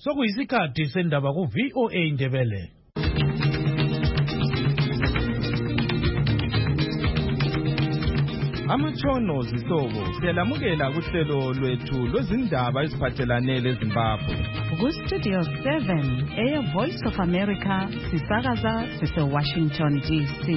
Sokuyisikhathi sendaba ku VOA Indebele. Amatshono zihlobo siyalamukela kuhlelo lwethu lwezindaba eziphathelane leZimbabwe. Ku Studio 7 Voice of America sisakaza sise Washington DC.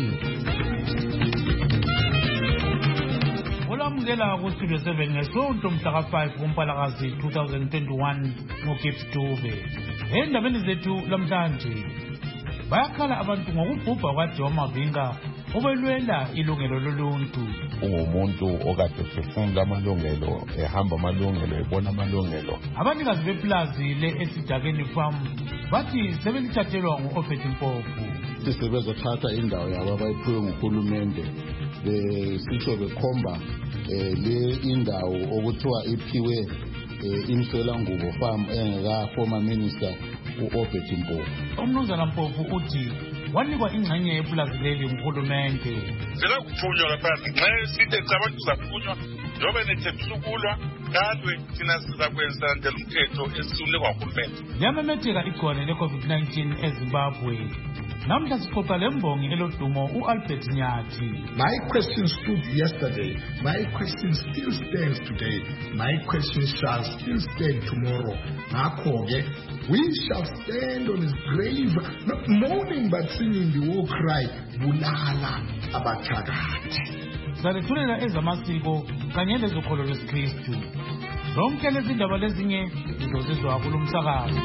Olamukela ku Studio 7 ngesonto mhla ka 5 kuMpalakazi 2021 ngoGibbs Dube. Endabeni zethu lamhlanje bayakhala abantu ngokubhubha kwaJoe Mavinga obelwela ilungelo loluntu. Ungumuntu okade efunda amalungelo, ehamba amalungelo, ebona amalungelo. Abanikazi beplazi le-Esidakeni Farm bathi sebelithathelwa ngu-Obed Mpofu. Sebezothatha indawo yabo abayiphiwe nguhulumende besitsho bekhomba le indawo okuthiwa iphiwe Imselangubo Farm engaka-former minister u-Obed Mpofu. Umnumzana Mpofu uthi wanikwa ingxenye yepulazi leli nguhulumende. Selakuphunywa lapha nxa sithe abantu zaphunywa njobe nethembisa ukulwa kadwe thina sizakwenza ndlela umthetho esisulekwa nguhulumende. Liyamemetheka igcwane le-COVID-19 eZimbabwe. Namhla sixoxa lembongi elodumo u-Albert Nyathi. My question stood yesterday. My question still stands today. My question shall still stand tomorrow. Ngakho-ke, we shall stand on his grave, not mourning but singing the war cry, Bulala Abathakathi. Salethulela ezamasiko kanye lezokholo lwesikristu. Zonke lezi ndaba lezinye zizozizwa kulomsakazo.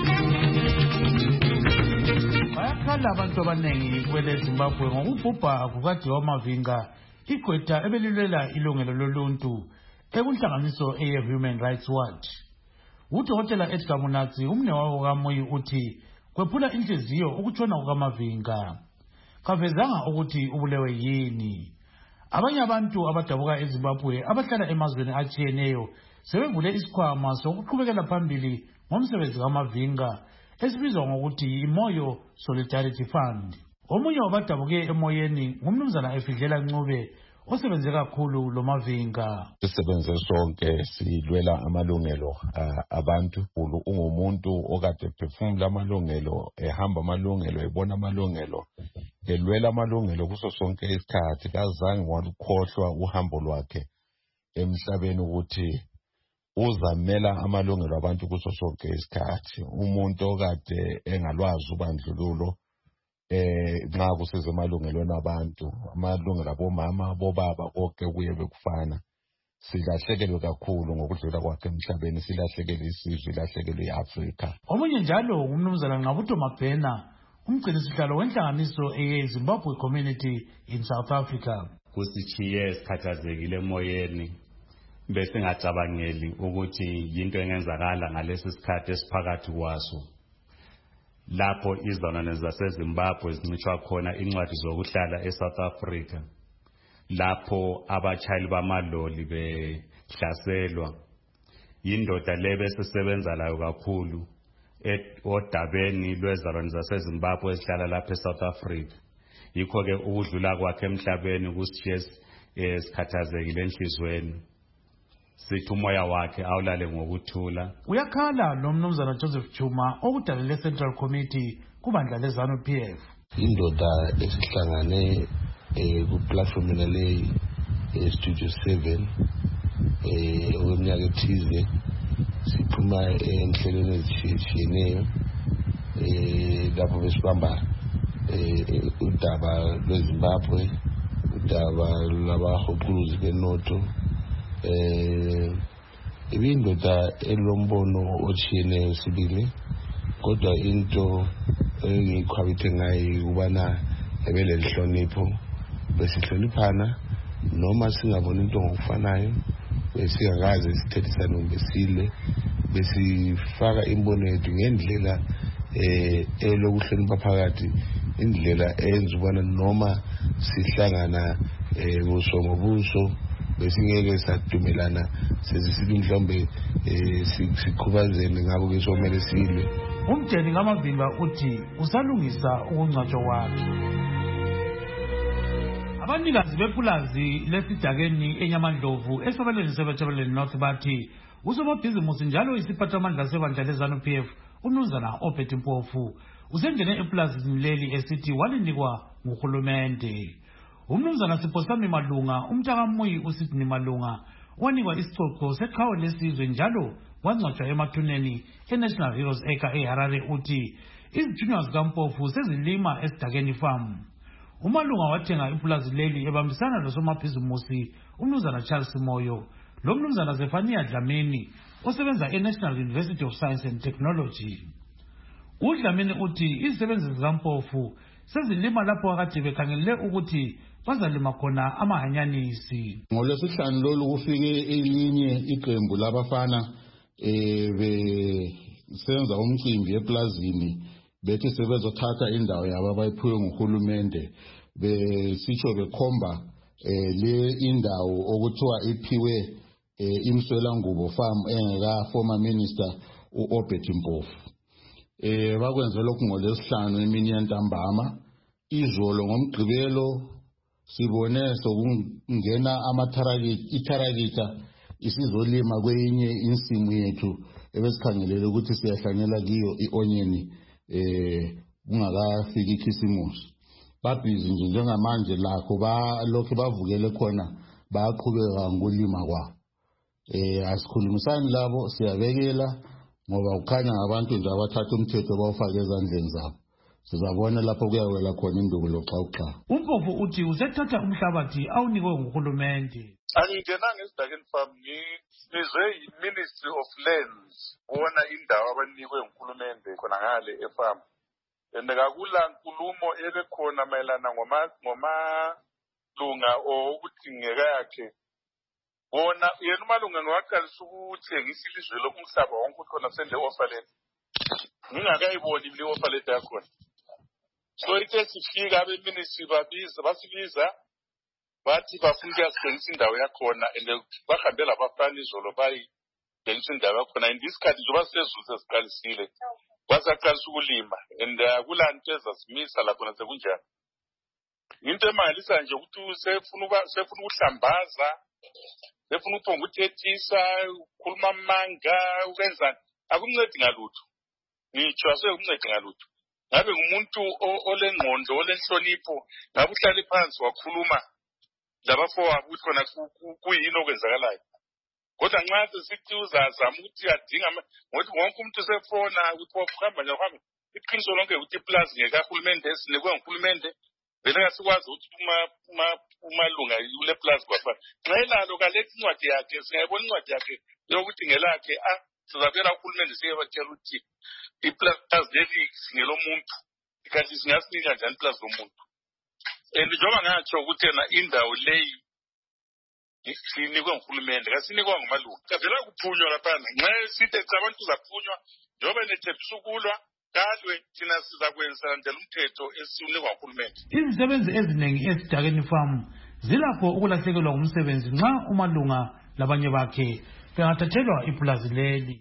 Bayakhala abantu abanengi kwele Zimbabwe ngokubhubha kukaJoe Mavinga, igqwetha ebelilwela ilungelo loluntu ekunhlanganiso eye-Human Rights Watch. UDokotela Edgar Munatsi umnewabo kaMoyi uthi kwephula inhliziyo ukutshona kukaMavinga. Kavezanga ukuthi ubulewe yini. Abanye abantu abadabuka eZimbabwe abahlala emazweni atshiyeneyo sebevule isikhwama sokuqhubekela phambili ngomsebenzi kaMavinga esibizwa ngokuthi iMoyo Solidarity Fund. Omunye wabadabuke emoyeni ngumnumzana Efidlela Ncube osebenze kakhulu lo Mavinga. Sisebenze sonke silwela amalungelo abantu. Ungumuntu okade ephefumula amalungelo, ehamba amalungelo, ebona amalungelo, elwela amalungelo kuso sonke isikhathi. Kazange walukhohlwa uhambo lwakhe emhlabeni ukuthi uzamela amalungelo abantu kuso sonke isikhathi. Umuntu okade engalwazi ubandlululo nxa kusiza emalungelweni abantu, amalungelo abomama, abobaba, konke kuye bekufana. Silahlekelwe kakhulu ngokudlula kwakhe emhlabeni, silahlekelwe isizwe, silahlekelwe iAfrika. Omunye njalo umnumzana Nqabuto Mabhena, umgcinisihlalo wenhlanganiso eye-Zimbabwe Community in South Africa. Kusitshiye sikhathazekile emoyeni, bese ngacabangeli ukuthi yinto engenzakala ngalesi sikhathi esiphakathi kwaso, lapho izizalwane zaseZimbabwe zincitshwa khona incwadi zokuhlala eSouth Africa, lapho abachayeli bamaloli behlaselwa. Yindoda le besesebenza layo kakhulu odabeni lwezizalwane zaseZimbabwe ezihlala lapha eSouth Africa. Yikho-ke ukudlula kwakhe emhlabeni kusitshiye sikhathazekile enhlizweni. Sithi umoya wakhe awulale ngokuthula. Uyakhala lo mnumzana Joseph Chuma okudalele Central Committee kubandla leZANU PF. Indoda esihlangane ku-platform le Studio 7 okweminyaka ethize, siphuma enhlelweni ezitshiyeneyo lapho besibamba udaba lweZimbabwe, udaba lwabahuquluzi benotho, ibindoda elombono otshiyeneyo sibili, kodwa into engiyikhwabithe ngayo ukubana ebelelihlonipho, besihloniphana noma singabona into ngokufanayo, besingakaze sithethisane besile, besifaka imbono yethu ngendlela elokuhlonipha phakathi, indlela eyenza ubana noma sihlangana buso ngobuso besingeke sadumelana sesisibi mhlawumbe siqhubazene ngabo ke somele silwe. Umdeni kaMavinga uthi usalungisa ukungcwatshwa kwakhe. Abanikazi bepulazi lesidakeni eNyamandlovu esabelweni sebethabeleni North bathi Usomabhizimusi njalo isiphathamandla sebandla leZANU-PF uMnumzana Obert Mpofu usengene epulazini leli esithi walinikwa nguhulumende. Umnumzana Siphosami Malunga umntakaMuyi uSidney Malunga wanikwa isicoco seqhawe lesizwe njalo wangcwatshwa emathuneni eNational Heroes Acre eHarare uthi izithunywa zikaMpofu sezilima esidakeni farm. Umalunga wathenga ipulazi leli ebambisana losomabhizimusi uMnumzana Charles Moyo loMnumzana Zephania Dlamini osebenza eNational University of Science and Technology. uDlamini uthi izisebenzi zikaMpofu sezilima lapho akade bekhangelele ukuthi bazalima khona amahanyanisi. NgoLwesihlanu lolu kufike elinye iqembu labafana besenza umcimbi eplazini bethi sebezothatha indawo yabo abayiphiwe nguhulumende besitsho bekhomba le indawo okuthiwa iphiwe iMswelangubo farm engaka former minister uObert Mpofu. Bakwenze lokhu ngoLwesihlanu emini yantambama. Izolo ngomgqibelo sibone sokungena itharakitha isizolima kwenye insimu yethu ebesikhangelele ukuthi siyahlanyela kiyo ionyeni kungakafiki ikhisimusi. Babhizi nje njengamanje lakho balokho bavukele khona bayaqhubeka ngokulima kwabo. Asikhulumisani labo siyabekela ngoba ukhanya ngabantu nje abathatha umthetho bawufaka ezandleni zabo. Sizabona lapho kuyawela khona induku loxawuxa. Umpofu uthi uzethatha umhlabathi awunikwe nguhulumende. Angingenanga esidakeni farm ngizwe i-Ministry of Lands bona indawo abanikwe nguhulumende khona ngale efarm. Ndakakula nkulumo ebekhona mayelana ngomalunga ukuthi ngeke yakhe. Bona yena umalunga ngwaqalisa ukuthengisa ilizwe lokumhlaba wonke khona sende offer letter. Ngingakayiboni le offer letter yakhona. So ithe sifika abeministry basibiza bathi bafuna ukuyasebenzisa indawo yakhona and bahambela abafana izolo bayidengisa indawo yakhona indisikhathi njengoba sezulu sesiqalisile basaqalisa ukulima and kulanto ezasimisa lapho nasekunjani. Into emangalisa nje ukuthi sefuna ukuhlambaza sefuna uphonga uthethisa ukhuluma amanga ukwenzani akumncedi ngalutho. Ngitsho asekumncedi ngalutho. Ngabe ngumuntu olengqondo olenhlonipho ngabe uhlale phansi wakhuluma labafowabo ukuthi khona kuyini okwenzakalayo. Kodwa nxa sithi uzazama ukuthi adinga ngokuthi wonke umuntu sefona ukuthi wahamba nje uhambe iqiniso lonke ukuthi iplaza ngekahulumende esinikwe nguhulumende vele kasikwazi ukuthi umalunga yule plaza kwafana. Nxa elalo kaletha incwadi yakhe singayibona incwadi yakhe yokuthi ngelakhe sizabela uhulumende siyebatshela ukuthi iplaza leli singelomuntu kanti singasinika njani iplaza lomuntu. And njengoba ngatsho ukuthi yena indawo leyi sinikwe nguhulumende kasinikwa ngumalunga. Vele kuphunywa laphana nxa sithi abantu uzaphunywa njengoba nethembisa ukulwa kalwe thina sizakwenza njalo umthetho esiwunikwa nguhulumende. Izisebenzi eziningi esidakeni farm zilapho ukulahlekelwa ngumsebenzi nxa umalunga labanye bakhe bengathathelwa ipulazi leli.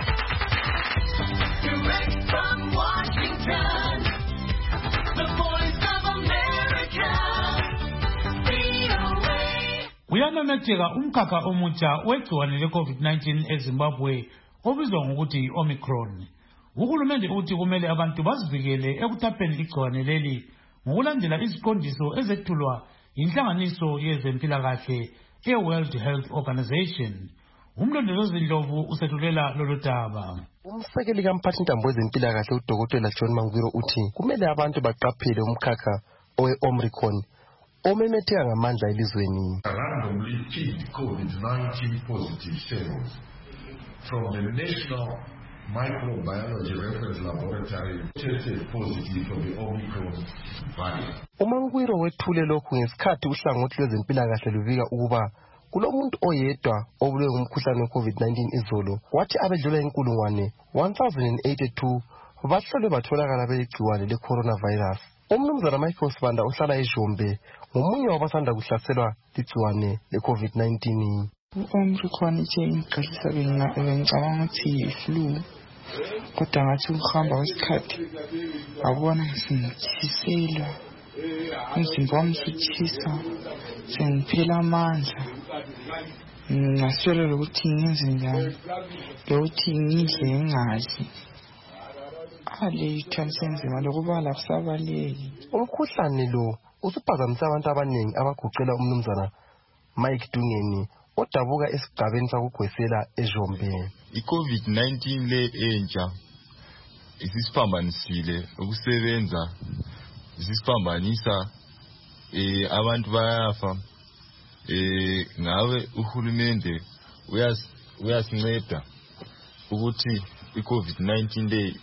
Uyamemetheka umkhakha omutsha wegciwane le-COVID-19 eZimbabwe obizwa ngokuthi i-Omicron. Uhulumende uthi kumele abantu bazivikele ekuthapheni igciwane leli ngokulandela iziqondiso ezethulwa yinhlanganiso yezempilakahle e-World Health Organization. Umlondolozi Ndlovu usethulela lolu daba. Umsekeli kamphathintambo wezempilakahle uDokotela John Mangwiro uthi kumele abantu baqaphele umkhakha owe-Omicron omemetheka ngamandla elizweni. Randomly picked COVID-19 positive samples from the National Microbiology Reference Laboratory tested positive for the Omicron variant. uMangwiro wethule lokhu ngesikhathi uhlangothi lwezempilakahle lubika ukuba kulomuntu oyedwa obulwe ngumkhuhlane we-COVID-19 izolo wathi abedlula inkulungwane 1082 bahlolwe batholakala beligciwane le-coronavirus. Umnumzana Michael Sibanda ohlala eJombe ngomunye wabasanda kuhlaselwa ligciwane le-COVID-19. U-Omicron nje ngicashisa bengicabanga ukuthi yi-flu kodwa ngathi ukuhamba kwesikhathi ngabona ngitshiselwa umzimba wami usutshisa sengiphela amandla Ngaswela ukuthi ngenze njani lokuthi ngidle ngingadli ithwala senzima lokubala kusabaleki. Umkhuhlane lo usuphazamisa abantu abaningi abaguqela umnumzana Mike Dungeni odabuka esigabeni sakugwesela eJombe. I-COVID-19 le entsha isisiphambanisile ukusebenza, isisiphambanisa abantu bayafa. Ngawe uhulumende uyasinceda ukuthi i-COVID-19 le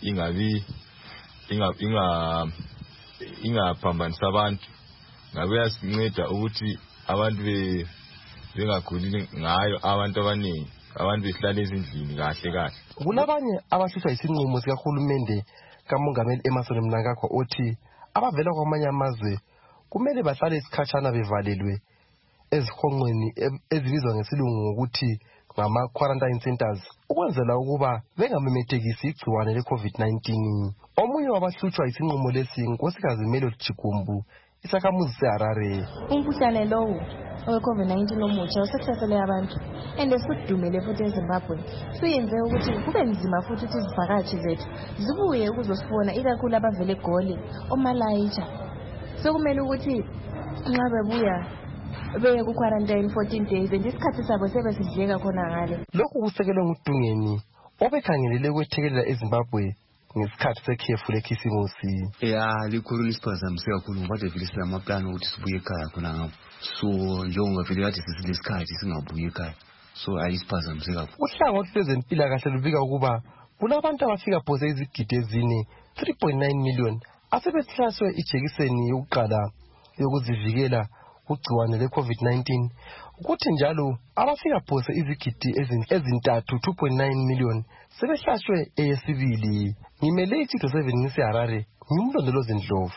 ingaphambanisa abantu. Ngabe uyasinceda ukuthi abantu bengaguli ngayo, abantu abaningi, abantu behlala ezindlini kahle. Kulabanye abasuswa isinqumo sikahulumende kamongameli Emmerson Mnangagwa othi abavela kwamanye amazwe kumele bahlale isikhatshana bevalelwe ezihonqweni ezibizwa ngesilungu ngokuthi ngama-quarantine centers ukwenzela ukuba bengamemethekisi igciwane le-COVID-19. Omunye wabahlutshwa isinqumo lesi nkosikazi Melody Chigumbu, isakhamuzi seHarare. Umkhuhlane lowo owe-COVID-19 omutsha usuhlasele abantu and usudumele futhi eZimbabwe. Suyenze ukuthi kube nzima futhi ukuthi izivakashi zethu zibuye ukuzosibona, ikakhulu abavele eGoli, oMalaitsha. Sokumele ukuthi nxa bebuya beye ku-quarantine 14 days and isikhathi sabo sebesidleka khona ngale. Lokhu kusekelwe nguDungeni obekhangelele ukwethekelela eZimbabwe ngesikhathi sekhefu lekhisimusi. Likhulu lisiphazamisa kakhulu ngoba vele silamaplani ukuthi sibuye ekhaya khona ngapho. So njengoba vele kade sesilesikhathi singabuye ekhaya, so ayisiphazamisa kakhulu. Uhlangothi lwezempilakahle lubika ukuba kulabantu abafika phose izigidi ezine 3.9 million asebehlaswe ijekiseni yokuqala yokuzivikela kugciwane le-COVID-19, ukuthi njalo abafika phose izigidi ezintathu 2.9 million sebehlatshwe eyesibili. Ngimele iThito 7 ngiseHarare, ngimlondolozi Ndlovu.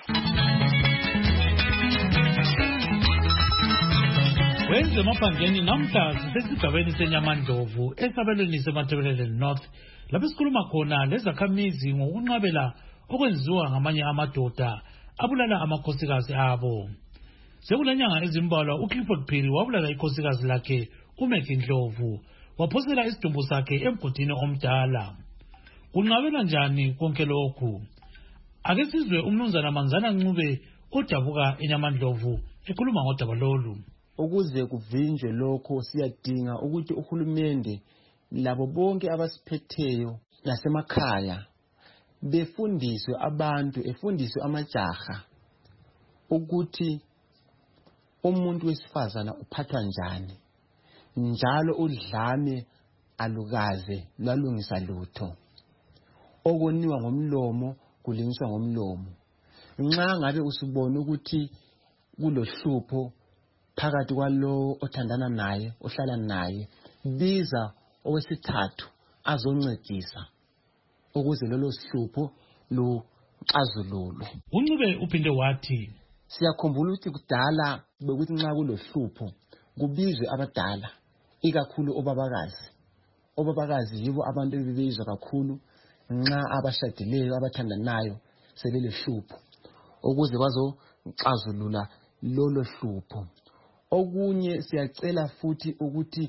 Wenze emaphandleni namhla sisesigabeni seNyamandlovu esabelweni seMatabeleland North, lapho sikhuluma khona lezakhamizi ngokunqabela okwenziwa ngamanye amadoda abulala amakhosikazi abo. Sekulenyanga ezimbalwa uClifford Phiri wabulala ikhosikazi lakhe uMaggie Ndlovu, waphosela isidumbu sakhe emgodini omdala. Kunqabela njani konke lokhu? Ake sizwe umnumzana Manzana Ncube odabuka eNyamandlovu ekhuluma ngodaba lolu. Ukuze kuvinjwe lokho siyadinga ukuthi uhulumende labo bonke abasiphetheyo nasemakhaya befundiswe abantu, efundiswe amajaha ukuthi umuntu wesifazana uphathwa njani, njalo udlame alukaze lwalungisa lutho, okoniwa ngomlomo kulingiswa ngomlomo. Nxa ngabe usubona ukuthi kulohlupho phakathi kwalo othandana naye, ohlala naye, biza owesithathu azoncedisa ukuze lolo sihlupho luxazululwe. Uncube uphinde wathi siyakhumbula ukuthi kudala bekuthi nxa kulohlupho kubizwe abadala, ikakhulu obabakazi. Obabakazi yibo abantu ebebizwa kakhulu nxa abashadileyo abathandanayo sebelehlupho ukuze bazoxazulula lolo hlupho. Okunye siyacela futhi ukuthi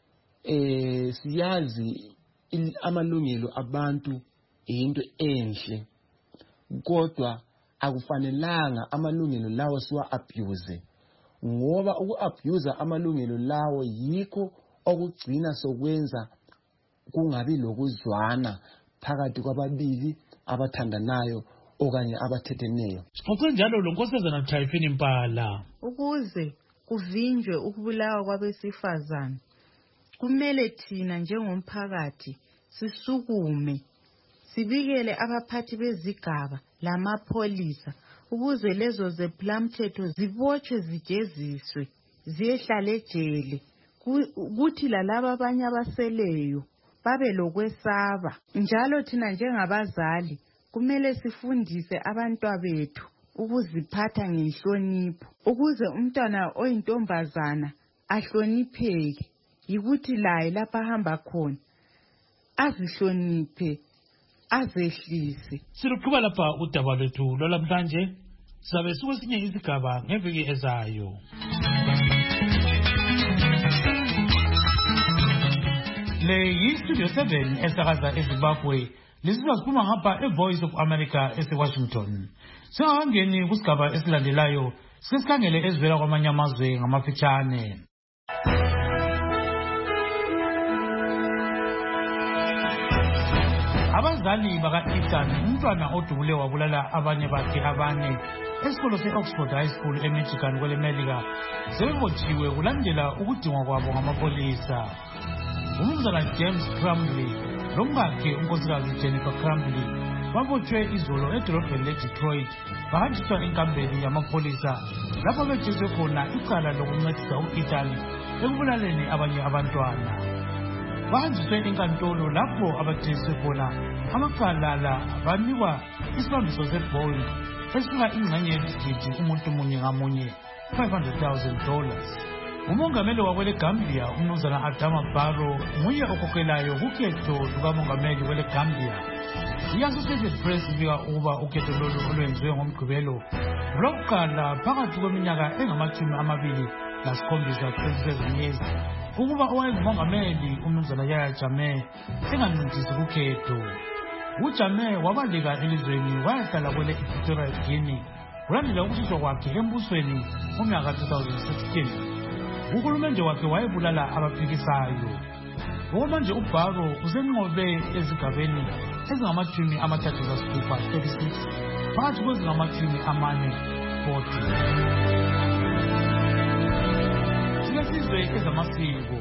siyazi amalungelo abantu into enhle, kodwa akufanelanga amalungelo lawo siwa abuse, ngoba uku-abuse amalungelo lawo yikho okugcina sokwenza kungabi lokuzwana phakathi kwababili abathandanayo okanye abathetheneyo. Ngokunjalo lo nkosazana Typhine Mpala, ukuze kuvinjwe ukubulawa kwabesifazane kumele thina njengomphakathi sisukume sibikele abaphathi bezigaba lamapholisa ukuze lezo zephlamthetho zibotshwe zijeziswe ziyehlala ejele, kuthi lalabo abanye abaseleyo babe lokwesaba. Njalo thina njengabazali kumele sifundise abantwabethu ukuziphatha ngenhlonipho ukuze umntwana oyintombazana ahlonipheke, yikuthi laye lapha ahamba khona azihloniphe azehlise. Siluqhuba lapha udaba lwethu lwalamhlanje, sizabe sikwesinye isigaba ngeviki ezayo. Le yi-Studio 7 esakaza eZimbabwe lisizwa siphuma ngapha eVoice of America eseWashington. Singakangeni kusigaba esilandelayo sesikhangele ezivela kwamanye amazwe ngamafitshane. Abazali baka-Ethan, umntwana odubule wabulala abanye bakhe abane esikolo se-Oxford High School eMichigan kwele Melika sebebotshiwe kulandela ukudingwa kwabo ngamapolisa. Umnumzana James Crumbley lomkakhe unkosikazi Jennifer Crumbley babotshwe izolo edolobheni leDetroit bahanjiswa enkambeni yamapolisa lapho betshiswe khona icala lokuncedisa u-Ethan ekubulaleni abanye abantwana. Bahanjiswe enkantolo lapho abathengiswe khona amacala la banikwa isibambiso sebhondi esifika ingxenye yesigidi umuntu munye ngamunye $500,000. Umongameli wakwele Gambia umnumzana Adama Barrow nguye okhokhelayo kukhetho lukamongameli kwele Gambia. I-Associated Press ibika ukuba ukhetho lolu olwenziwe ngomgqibelo lokuqala phakathi kweminyaka engama-27 27 ukuba owayengumongameli umnumzana Yahya Jammeh engancintisi kukhetho. uJammeh wabaleka elizweni wayahlala kwele Equatorial Guinea kulandela ukususwa kwakhe embusweni ngomnyaka 2016. Uhulumende wakhe wayebulala abaphikisayo. Okwamanje uBarrow usenqobe ezigabeni ezingama-36 phakathi kwezingama-40. Sizwe ezamasiko.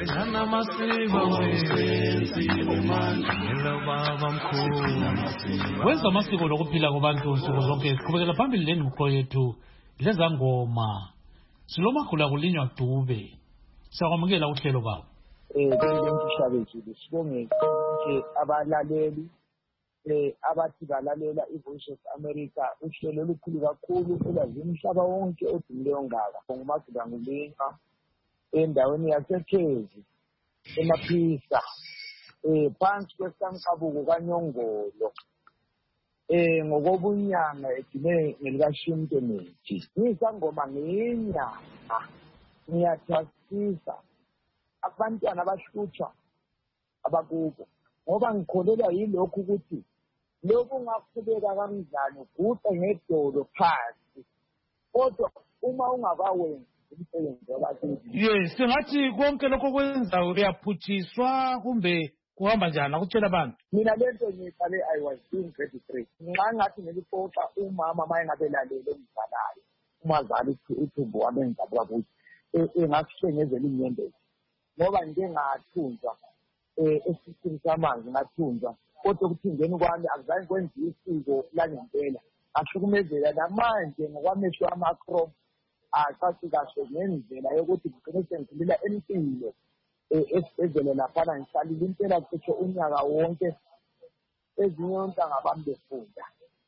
Wenza amasiko lokuphila kwabantu nsuku zonke siqhubekela phambili lenguquko yethu lezangoma. Silomagula kulinywa Dube. Siyakwamukela uhlelo babo. Bengishabezile sibonge nje abalaleli abathi balalela iVoice of America uhlelo olukhulu kakhulu olwazi umhlaba wonke odumile ongaka ngumagula ngulinga endaweni yaseKhezi emaphisa phansi kwesankabuko kaNyongolo ngokobunyanga edine ngelikashimte nethi ngisangoma ngenyanga ngiyathasisa abantwana abahlutshwa abakubo ngoba ngikholelwa yilokhu ukuthi lokhu ungaqhubeka kanjani uguqe ngedolo phansi kodwa uma ungakawenzi umsebenzi wabakithi. Yes, singathi konke lokho kwenza uyaphuthiswa kumbe kuhamba njani akutshela abantu. Mina lento ngiqale I was doing 33 nxa ngathi ngiliphoxa umama mayengabelalele umzalayo umazali uThumbu wamenza kwakuthi engasihlengezela inyembezi ngoba ngike ngathunjwa esisitini samanzi ngathunjwa kodwa ukuthindeni kwami akuzange kwenziwe isiko langempela ahlukumezela namanje ngokwamehlo amakrom acathi kahle ngendlela yokuthi ngigcine sengidlula empilo esibhedlela laphana ngihlalile impela cishe unyaka wonke ezinye ontanga bami befunda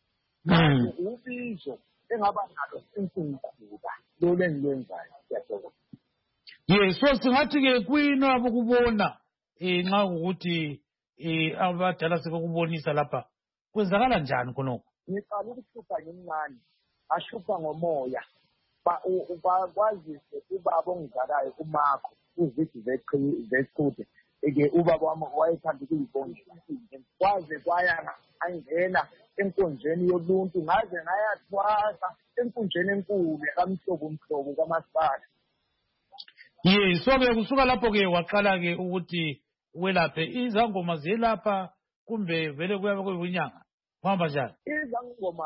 ubizo engaba nalo sinsingikhula lolu engilwenzayo siyathokoza. Yes, so singathi-ke kuyini abokubona nxa ukuthi abadala sebekubonisa lapha kwenzakala njani khonokho? Ngiqala ukuhlupha ngimncane ahlupha ngomoya kwazise ubaba ongizalayo kumakho uzidzi zechude ubaba wami wayethanda ukuyibona kwaze kwaya angena enkonjeni yoluntu ngaze ngayathwasa enkundleni enkulu yakamhlobo kamasipala. Yes, so-ke kusuka lapho-ke waqala-ke ukuthi welaphe izangoma ziyelapha kumbe vele kuyabe kuyinyanga kuhamba njani? Izangoma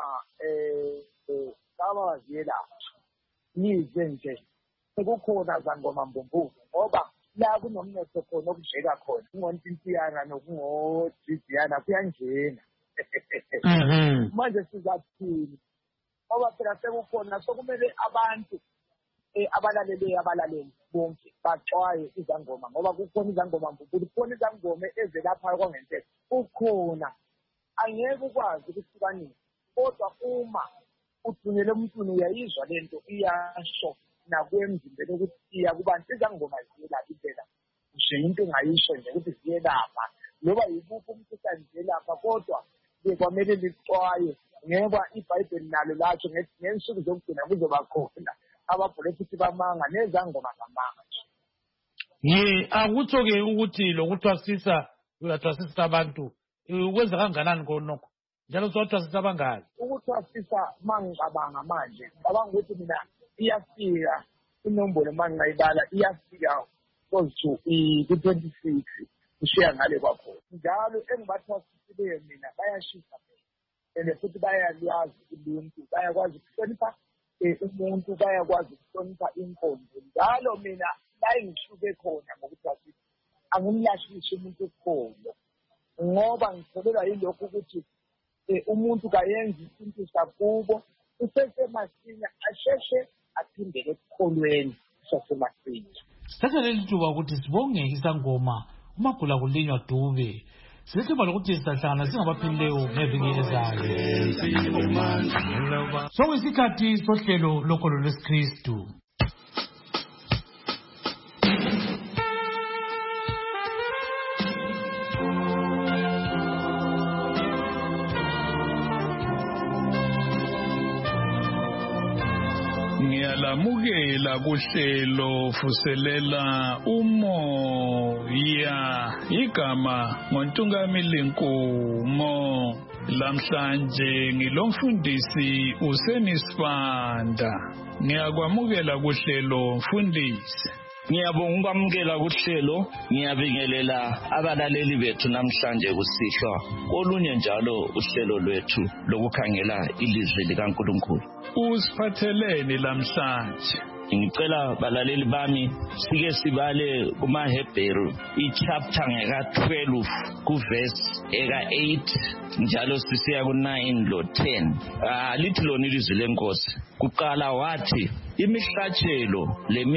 kaba ziyelapha yize nje sekukhona zangoma mbumbuzo ngoba la kunomnotho khona okujeka khona kungontintiyana nokungodidiyana kuyanjena. Manje sizathini ngoba phela sekukhona sokumele abantu abalaleli bonke baxwaye izangoma ngoba kukhona izangoma mbumbuzo kukhona izangoma ezelaphayo kwangempela kukhona angeke ukwazi ukuhlukanisa kodwa uma uthunyele umntuni uyayizwa lento iyasho nakwemzimbeni ukuthi iya kubantu izangoma ziyelapha impela nje into engayisho nje ukuthi ziyelapha noba yikuphi umkhuhlane ziyelapha kodwa kwamele lixwaye ngoba iBhayibheli nalo latsho ngensuku zokugcina kuzoba khona abaphrofethi bamanga nezangoma zamanga. Akutsho-ke ukuthi lokuthwasisa uyathwasisa abantu ukwenza kanganani konokho njalo sowathwasisa abangaki? Ukuthwasisa mangicabanga manje ngicabanga ukuthi mina iyafika inombolo mangingayibala iyafika close to i-26 kushiya ngale kwakhona njalo engibathwasisileyo mina bayashisa and futhi bayalwazi uluntu bayakwazi ukuhlonipha umuntu bayakwazi ukuhlonipha inkonzo njalo mina bayingihluke khona ngokuthwasisa angimlahlisi umuntu ukukhona ngoba ngitholelwa yilokho ukuthi umuntu kayenzi isintu sakubo usesemasinya asheshe aphindele ekukholweni sasemasinya. Sithatha leli thuba ukuthi sibonge isangoma uMagula kulinywa Dube. Silethemba lokuthi sizahlangana singabaphilileyo ngeviki ezayo. Sokuyisikhathi sohlelo lokholo lwesikristu. Ngiyalamukela kuhlelo fuselela umoya igama ngoNtungamili Nkumo. Lamhlanje ngilomfundisi uSenisibanda. Ngiyakwamukela kuhlelo mfundisi. Ngiyabonga ukwamukela kuhlelo, ngiyabingelela abalaleli bethu namhlanje kusihlwa olunye njalo uhlelo lwethu lokukhangela ilizwi likaNkulunkulu. Usiphatheleni lamhlanje? Ngicela balaleli bami sike sibale kumaHebheru ichapter ngeka-12 kuverse eka-8 njalo sisiya ku-9 lo 10. Lithi lona ilizwi lenkosi. Kuqala wathi imihlatshelo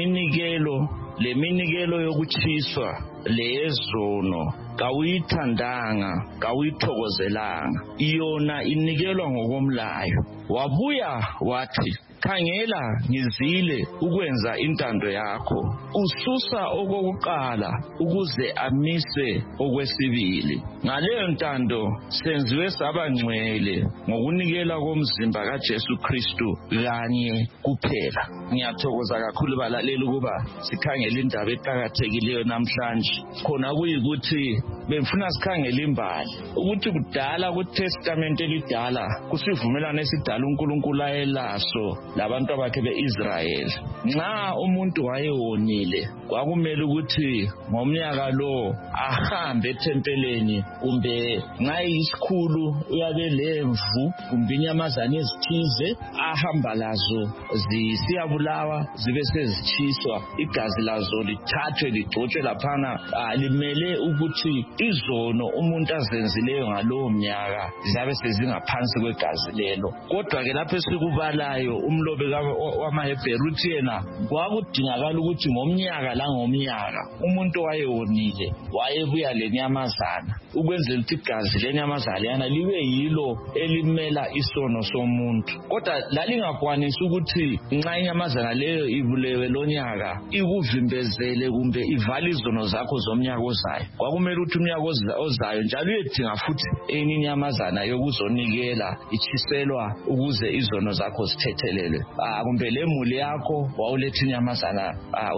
leminikelo yokuchiswa leyezono kawuyithandanga kawuyithokozelanga iyona inikelwa ngokomlayo. Wabuya wathi khangela ngizile ukwenza intando yakho ususa okokuqala ukuze amise okwesibili. Ngaleyo ntando senziwe sabangcwele ngokunikela komzimba kaJesu Kristu kanye kuphela. Ngiyathokoza kakhulu balaleli ukuba sikhangela indaba eqhakathekileyo namhlanje. Khona kuyikuthi bemfuna sikhangela imbali ukuthi kudala kuTestament elidala kusivumelana esidala uNkulunkulu ayelaso labantu bakhe beIsrayeli. Nxa umuntu wayewonile kwakumele ukuthi ngomnyaka lo ahambe ethempeleni kumbe nxa isikhulu uyabe lemvu kumbe inyamazana ezithize ahamba lazo zisiyabulawa zibe sezichiswa igazi lazo lithathwe ligcotshwe laphana. Limele ukuthi izono umuntu azenzileyo ngalowo mnyaka ziyabe sezingaphansi kwegazi lelo. Kodwa ke lapho esikubalayo umlobi wamaHebheru uthi yena kwakudingakala ukuthi ngomnyaka langomnyaka umuntu wayewonile wayebuya lenyamazana ukwenzela ukuthi igazi lenyamazana libe yilo elimela isono somuntu. Kodwa lalingakwanisi ukuthi nxa inyamazana leyo ibulewe lonyaka ikuvimbezele kumbe ivale izono zakho zomnyaka ozayo. Kwakumele ukuthi umnyaka ozayo njalo uyedinga futhi enye inyamazana yokuzonikela ichiselwa ukuze izono zakho zithethelelwe. Kumbe lemuli yakho wawuletha inyamazana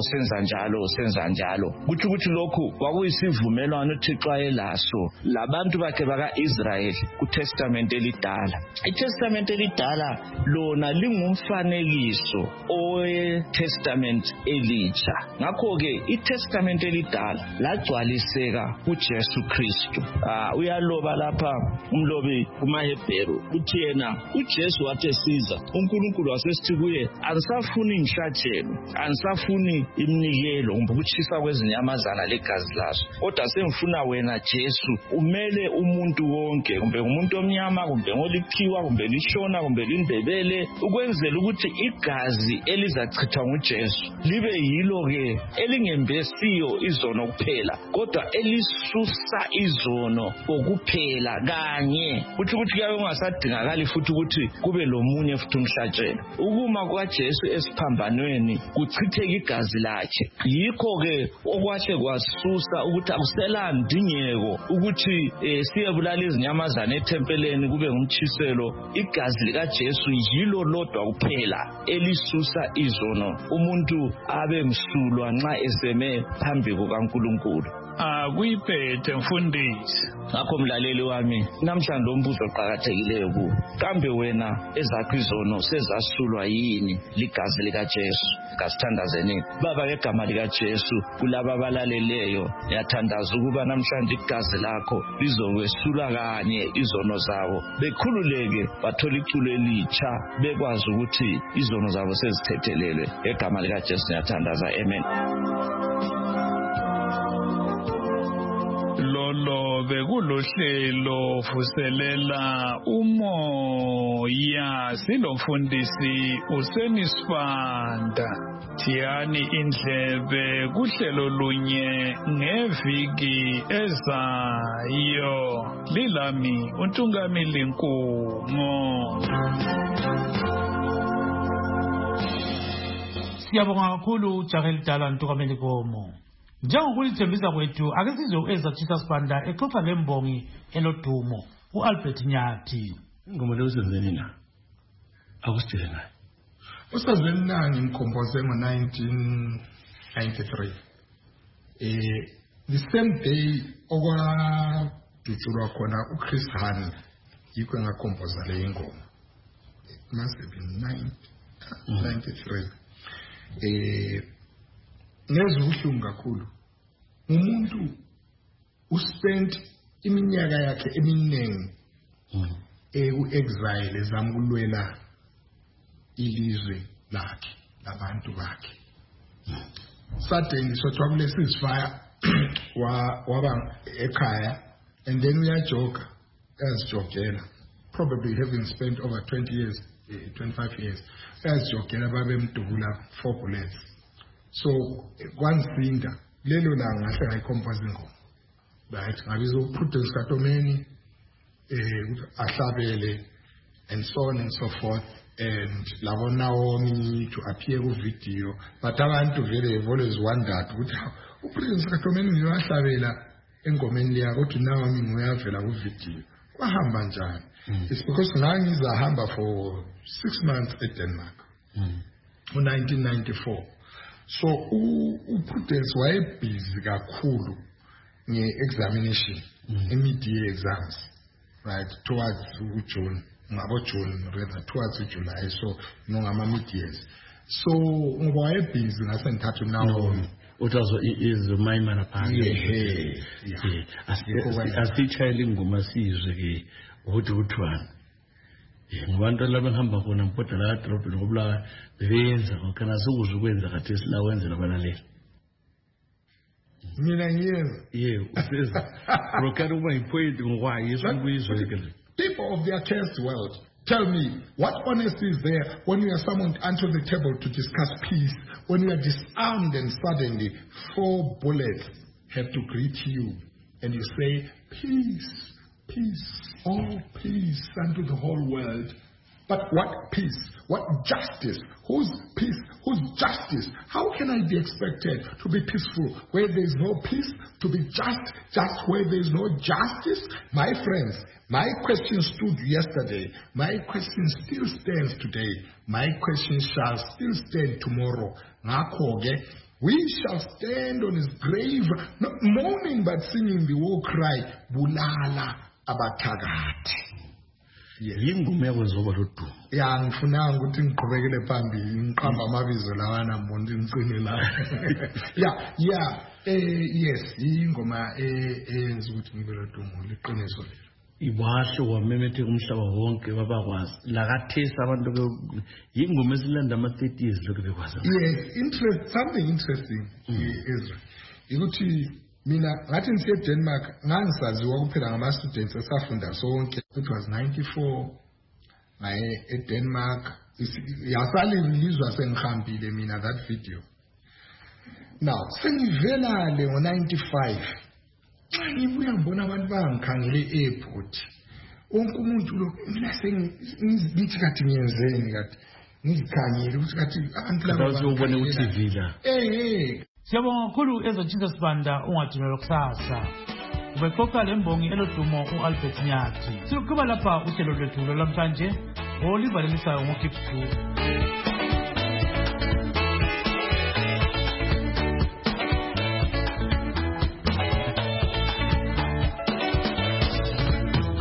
usenza njalo. Kuthi ukuthi lokhu kwakuyisivumelwano uThixo ayelaso labantu bakhe baka-Israyeli kuTestament elidala. ITestament elidala lona lingumfanekiso oweTestament elitsha. Ngakho-ke iTestament elidala lagcwaliseka kuJesu Kristu. Uyaloba lapha umlobi kumaHebheru uthi yena uJesu wathi esiza uNkulunkulu wasesithi kuye anisafuni inhlatshelo anisafuni iminikelo kumbe ukutshisa kwezinyamazana legazi lazo kodwa sengifuna wena Jesu umele umuntu wonke kumbe umuntu omnyama kumbe ngolikhiwa kumbe lishona kumbe lindebele ukwenzela ukuthi igazi elizachithwa nguJesu libe yilo-ke elingembesiyo izono kuphela kodwa elisusa izono okuphela kanye kuthi kuyabe kungasadingakali futhi ukuthi kube lomunye futhi umhlatshelo. ukuma kwaJesu esiphambanweni kuchitheka igazi lakhe. Yikho-ke okwahle kwasusa ukuthi akuselandingeko ukuthi siyebulala izinyamazana ethempeleni kube ngumtshiselo. Igazi likaJesu yilo lodwa kuphela elisusa izono umuntu abe msulwa nxa eseme phambi kukaNkulunkulu. Akuyiphethe mfundisi. Ngakho mlaleli wami, namhlanje umbuzo oqhakathekileyo ku kambe wena ezakho izono sezasulwa yini ligazi likaJesu? Kasithandazeni baba ngegama likaJesu kulaba abalaleleyo, ngiyathandaza ukuba namhlanje igazi lakho lizokwesula kanye izono zabo, bekhululeke bathola iculo elitsha, bekwazi ukuthi izono zabo sezithethelelwe. Ngegama likaJesu ngiyathandaza, amen. Lolo bekulohlelo vuselela umoya silomfundisi uSenisfanda. Thiyani indlebe kuhlelo lunye ngeviki ezayo. Lilami uNtungamili Nkumo. Siyabonga kakhulu Jahel Dala Ntungamili Nkumo. Njengokulithembisa kwethu ake sizwe ezathisa Sibanda exoxa lembongi elodumo uAlbert Nyathi. Ingoma leyo usenzeni na? Akusitshele nayo. Usazweni nani ngikhompose ngo-1993. The same day okwadutshulwa khona uChris Hani yikho ngakhompoza le ingoma. It must have been 93. Nezuhlungu kakhulu. Umuntu uspent iminyaka yakhe eminingi ku-exile ezamulwela ilizwe lakhe labantu bakhe. Suddenly sothiwa kule ceasefire waba ekhaya, and then uyajoga yazijogela, probably having spent over 20 years 25 years yazijogela babemdubula 4 bullets. So kwansinda lelo la ngahle ngayicompose ingoma, right? Ngabiza uPrudence Katomeni ahlabele and so on and so forth, and labo Naomi to appear ku video, but abantu vele have always wondered ukuthi uPrudence Katomeni uyahlabela engomeni leya kodwa Naomi nguyavela ku video. Kwahamba njani? It's because ngangizahamba for 6 months eDenmark in 1994. So uPrudence wayebhizi kakhulu nge-examination, mid-year exams, right, towards June, towards July, so ngama mid-years. So wayebhizi ngasengithathu nawo. Utazo izomayimana phansi. Asitshayela ingoma sizwe ke ukuthi uthwana. Ngobantu laba ngihamba khona mphoda la drop ngobula benza kana sikuzwe ukwenza kade silawenzela abalaleli. Mina ngiyeza. Yebo, useza. Rokana uma ipoint ngwa Yesu kuyizwe ke. People of the accursed world, tell me, what honesty is there when you are summoned onto the table to discuss peace, when you are disarmed and suddenly 4 bullets have to greet you and you say, peace, peace, oh peace unto the whole world. But what peace? What justice? Whose peace? Whose justice? How can I be expected to be peaceful where there is no peace? To be just where there is no justice? My friends, my question stood yesterday. My question still stands today. My question shall still stand tomorrow. We shall stand on his grave, not mourning but singing the war cry, Bulala Abathakathi. Yingoma yakwenziwa lodu. Ya ngifuna ukuthi ngiqhubekele phambili ngiqhamba amabizo lawana mbonde ngicine la. Yes, ingoma eyenza ukuthi ngibe lodumo liqiniso lelo. Ibasho wamemetheka umhlaba wonke babakwazi. Lakathesa abantu yingoma esilanda ama 30 years lokho bekwazi. Yes, something interesting Israel. Ukuthi mina ngathi ngise Denmark ngangisaziwa kuphela ngama students esafunda sonke. It was 94 ngaye eDenmark. Yasali ngizwa sengihambile mina that video. Now sengivela le ngo95 ngibuya ngibona abantu bangikhangele airport. Wonke umuntu lo mina sengithi kathi ngiyenzeni kathi ngizikhangele ukuthi kathi abantu laba ubone ku-TV la. Siyabonga kakhulu ezotshintsha sibanda ungadinelwa kusasa. Ubexoxa lembongi elodumo u-Albert Nyathi. Siluqhuba lapha uhlelo lwethu lwamhlanje. Oliver Lemisayo ngoKipsu.